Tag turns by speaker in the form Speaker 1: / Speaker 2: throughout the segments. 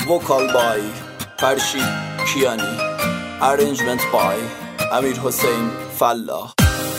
Speaker 1: vocal by فرشید کیانی، arrangement by امیر حسین فلاح.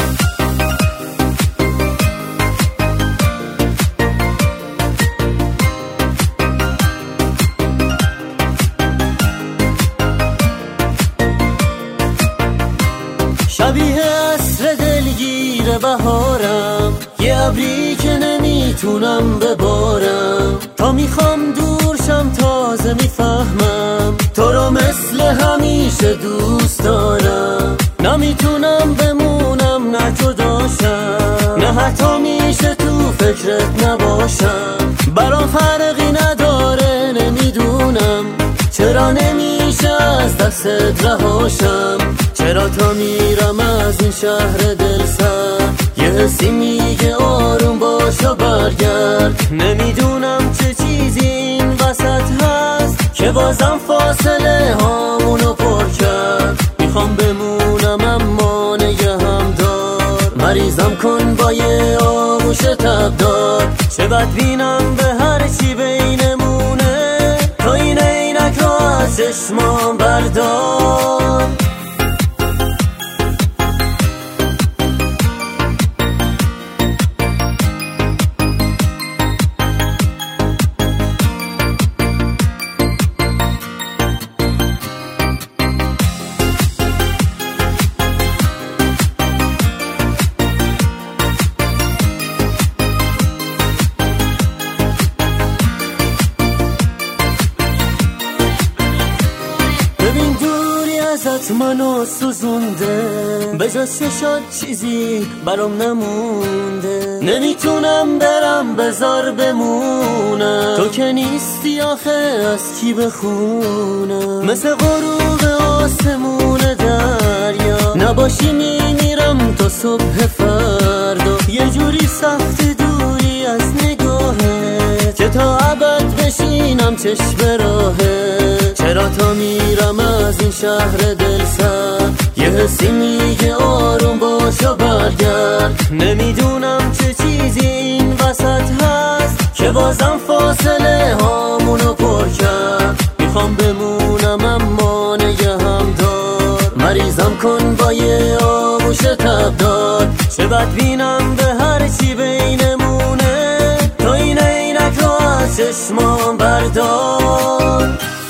Speaker 2: شبیه عصر دلگیر بهارم، یه ابری که نمیتونم ببارم. تا میخوام دور شم تازه میفهمم تو رو مثل همیشه دوست دارم. نمیتونم بمونم نه جداشم، نه حتی میشه تو فکرت نباشم. برام فرقی نداره نمیدونم چرا نمیشه از دستت رهاشم. چرا تا میرم از این شهر دل سرد یه حسی میگه آروم باش و برگرد. نمیدونم چه چیزی این وسط هست که بازم فاصله هامونو پر کرد. میخوام بمونم اما نگهم دار، مریضم کن با یه آغوش تبدار. چه بد بینم به هر چی بینمونه، تو این عینک رو از چشمام بردار. ازت منو سوزونده، به جز چشات چیزی برام نمونده. نمیتونم برم بذار بمونم، تو که نیستی آخه از کی بخونم. مثل غروب آسمون دریا نباشی میمیرم تا صبح فردا. یه جوری سخت دوری از نگاهه که تا ابد بشینم چشم راهه. چرا تا میرم از این شهر دل سرد یه حسی میگه آروم باش و برگرد. نمیدونم چه چیزی این وسط هست که بازم فاصله هامونو پر کرد. میخوام بمونم اما نگهم دار، مریضم کن با یه آغوش تبدار. چه بد بینم به هر چی بینمونه، تو این عینک رو از چشمام بردار.